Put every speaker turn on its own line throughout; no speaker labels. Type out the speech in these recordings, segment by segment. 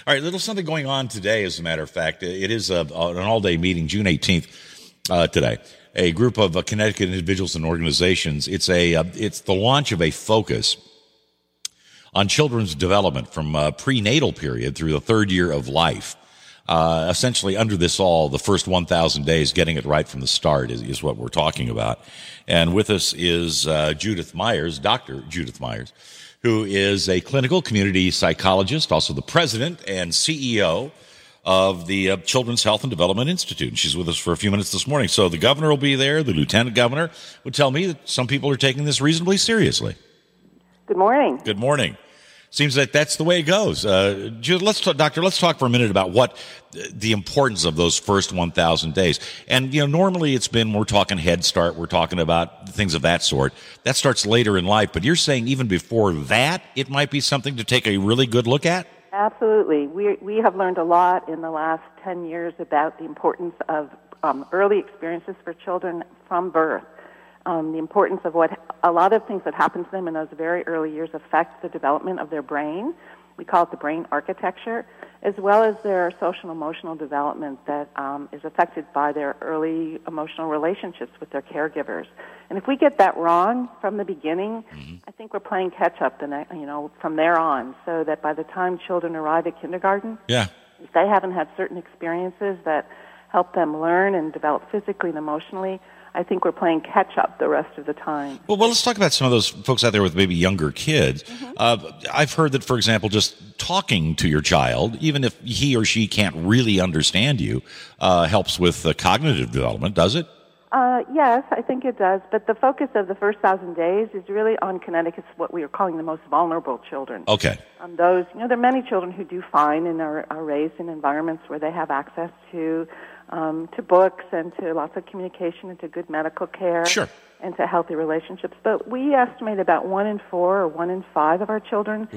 All right, a little something going on today, as a matter of fact. It is an all-day meeting, June 18th, today. A group of Connecticut individuals and organizations. It's the launch of a focus on children's development from prenatal period through the third year of life. Essentially, under this the first 1,000 days, getting it right from the start is what we're talking about. And with us is Judith Myers, Dr. Judith Myers, who is a clinical community psychologist, also the president and CEO of the Children's Health and Development Institute. And she's with us for a few minutes this morning. So the governor will be there. The lieutenant governor would tell me that some people are taking this reasonably seriously.
Good morning.
Good morning. Seems like that's the way it goes. Let's talk for a minute about what the importance of those first 1,000 days. And, normally we're talking Head Start, we're talking about things of that sort. That starts later in life, but you're saying even before that, it might be something to take a really good look at?
Absolutely. We have learned a lot in the last 10 years about the importance of early experiences for children from birth. The importance of what a lot of things that happen to them in those very early years affect the development of their brain. We call it the brain architecture, as well as their social and emotional development that is affected by their early emotional relationships with their caregivers. And if we get that wrong from the beginning, I think we're playing catch up from there on, so that by the time children arrive at kindergarten, if they haven't had certain experiences that help them learn and develop physically and emotionally, I think we're playing catch-up the rest of the time.
Well, let's talk about some of those folks out there with maybe younger kids. I've heard that, for example, just talking to your child, even if he or she can't really understand you, helps with cognitive development, does it?
Yes, I think it does. But the focus of the first 1,000 days is really on Connecticut's what we are calling the most vulnerable children.
Okay.
There are many children who do fine and are raised in environments where they have access to books and to lots of communication and to good medical care and to healthy relationships. But we estimate about 1 in 4 or 1 in 5 of our children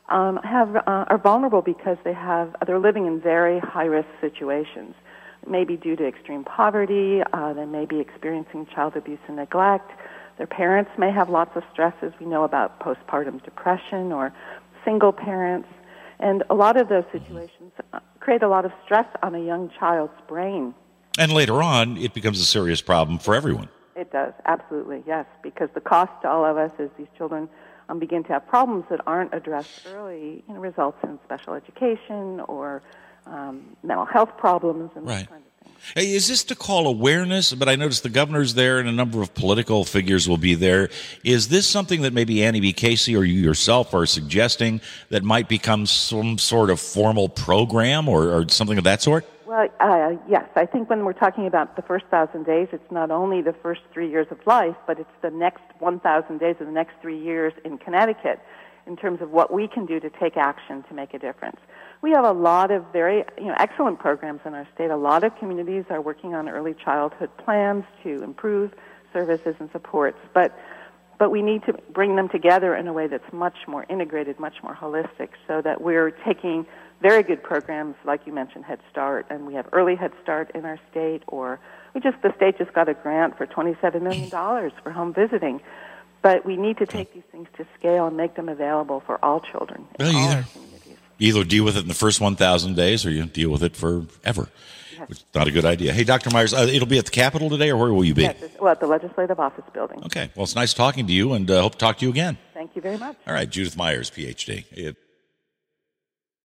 are vulnerable because they're living in very high-risk situations. Maybe due to extreme poverty, they may be experiencing child abuse and neglect. Their parents may have lots of stresses. We know about postpartum depression or single parents. And a lot of those situations create a lot of stress on a young child's brain.
And later on, it becomes a serious problem for everyone.
It does, absolutely, yes, because the cost to all of us as these children begin to have problems that aren't addressed early results in special education or mental health problems and those kinds of things.
Hey, is this to call awareness? But I noticed the governor's there and a number of political figures will be there. Is this something that maybe Annie B. Casey or you yourself are suggesting that might become some sort of formal program or something of that sort?
Well, yes. I think when we're talking about the first 1,000 days, it's not only the first 3 years of life, but it's the next 1,000 days of the next 3 years in Connecticut in terms of what we can do to take action to make a difference. We have a lot of very excellent programs in our state. A lot of communities are working on early childhood plans to improve services and supports, but we need to bring them together in a way that's much more integrated, much more holistic, so that we're taking very good programs like you mentioned, Head Start, and we have early Head Start in our state, or the state just got a grant for $27 million for home visiting. But we need to take these things to scale and make them available for all children in all our communities.
Either deal with it in the first 1,000 days or you deal with it forever.
Yes.
Which is not a good idea. Hey, Dr. Myers, it'll be at the Capitol today, or where will you be?
Yes, at the Legislative Office Building.
Okay. Well, it's nice talking to you, and hope to talk to you again.
Thank you very much.
All right. Judith Myers, Ph.D.